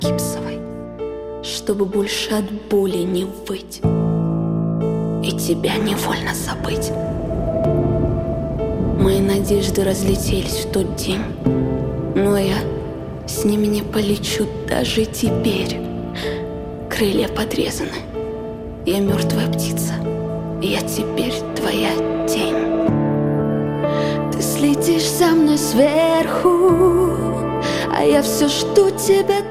гипсовой, чтобы больше от боли не выть и тебя невольно забыть. Мои надежды разлетелись в тот день, но я с ними не полечу даже теперь. Крылья подрезаны, я мертвая птица, я теперь твоя тень. Ты следишь за мной сверху, а я все жду тебя